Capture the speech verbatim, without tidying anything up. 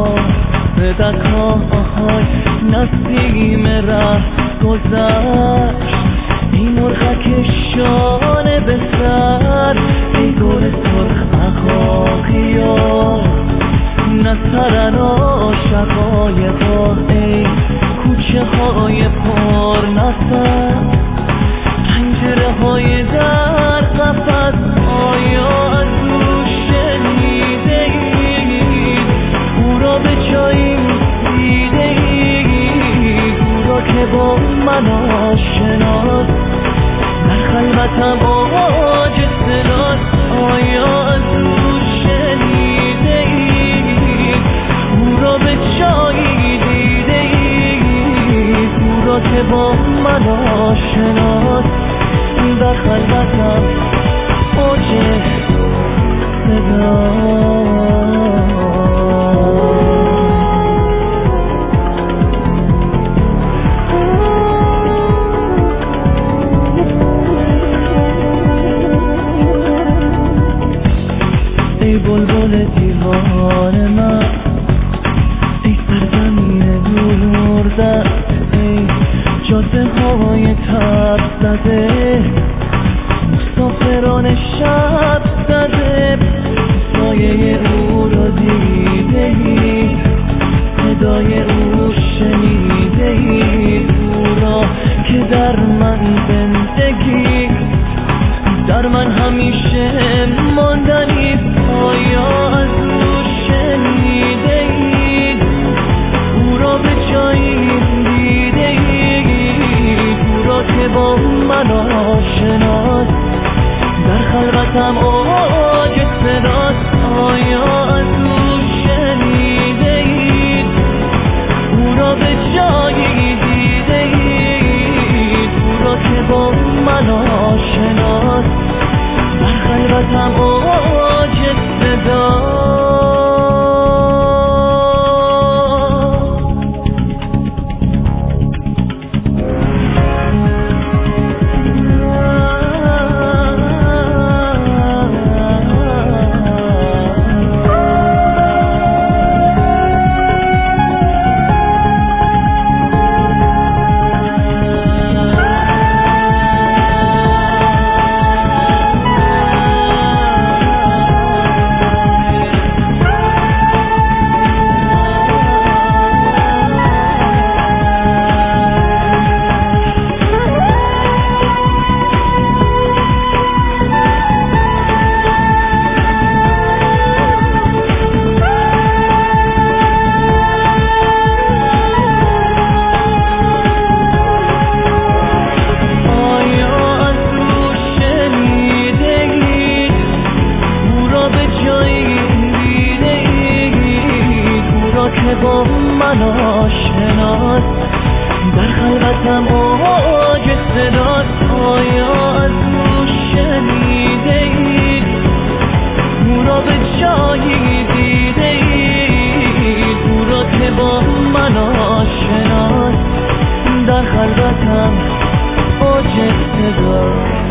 صدقهای نسیم ره گذشت. ای مرغک شانه به سر، ای گل سرخ عقاقیا، نه سرن عاشقایقا، ای کوچه های پر نفس، پنجره های در قفس. آیا از او شنیده اید؟ او را به جایی دیده اید؟ او را که با من آشناست، در خلوتم آواز صداست. آیا از او شنیده اید؟ او را به جایی دیده اید؟ او را که با من آشناست، در خلوتم اوج صداست. ای بلبل دیوان من، ای سرزمین دوردست، ای جاده های تب زده، مسافران شب زده. سایه او را دیده اید؟ صدای او شنیده اید؟ او را که در من زندگی، در من همیشه ماندنی. آیا از او شنیده اید؟ او را به جایی دیده اید؟ او را که با من آشناست، در خلوتم اوج صداست. آیا از او شنیده اید؟ او را به جایی دیده اید؟ او را که با من آشناست، در خلوتم اوج صداست. که با من آشناست، در خلوتم اوج صداست. آیا از او شنیده اید؟ او را به جایی دیده اید؟ او را که با من آشناست، در خلوتم اوج صداست.